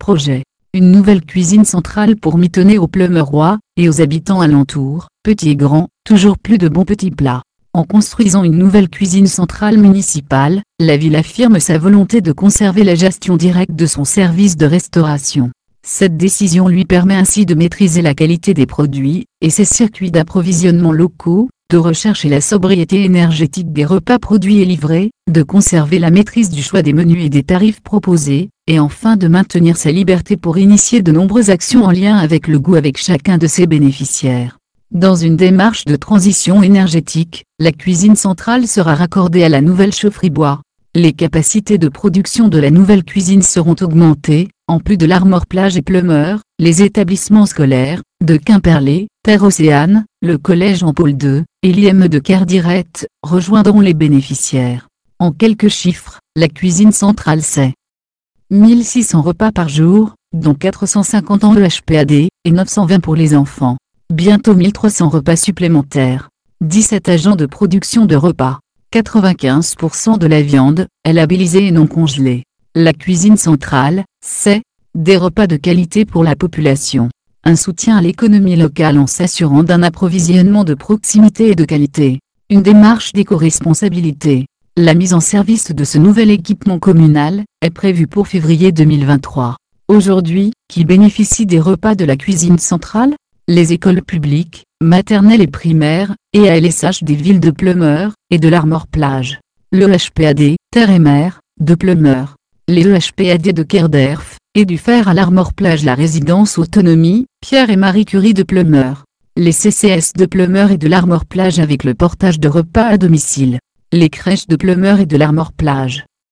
projet. Une nouvelle cuisine centrale pour mitonner aux Plumeurois, et aux habitants alentours, petits et grands, toujours plus de bons petits plats. En construisant une nouvelle cuisine centrale municipale, la ville affirme sa volonté de conserver la gestion directe de son service de restauration. Cette décision lui permet ainsi de maîtriser la qualité des produits, et ses circuits d'approvisionnement locaux, de rechercher la sobriété énergétique des repas produits et livrés, de conserver la maîtrise du choix des menus et des tarifs proposés, et enfin de maintenir sa liberté pour initier de nombreuses actions en lien avec le goût avec chacun de ses bénéficiaires. Dans une démarche de transition énergétique, la cuisine centrale sera raccordée à la nouvelle chaufferie bois. Les capacités de production de la nouvelle cuisine seront augmentées, en plus de l'Armor Plage et Plumeur, les établissements scolaires, de Quimperlé, Terre-Océane, le collège Jean-Paul II, et l'IME de Kerdirect, rejoindront les bénéficiaires. En quelques chiffres, la cuisine centrale c'est 1600 repas par jour, dont 450 en EHPAD, et 920 pour les enfants. Bientôt 1300 repas supplémentaires. 17 agents de production de repas. 95% de la viande, est labellisée et non congelée. La cuisine centrale, c'est des repas de qualité pour la population. Un soutien à l'économie locale en s'assurant d'un approvisionnement de proximité et de qualité. Une démarche d'éco-responsabilité. La mise en service de ce nouvel équipement communal est prévue pour février 2023. Aujourd'hui, qui bénéficie des repas de la cuisine centrale? Les écoles publiques, maternelles et primaires, et ALSH des villes de Plumeur, et de l'Armor Plage. Le EHPAD, Terre et Mer, de Plumeur. Les EHPAD de Kerderf, et du Fer à l'Armor Plage la résidence autonomie, Pierre et Marie Curie de Plumeur. Les CCS de Plumeur et de l'Armor Plage avec le portage de repas à domicile. Les crèches de Plumeur et de l'Armor Plage.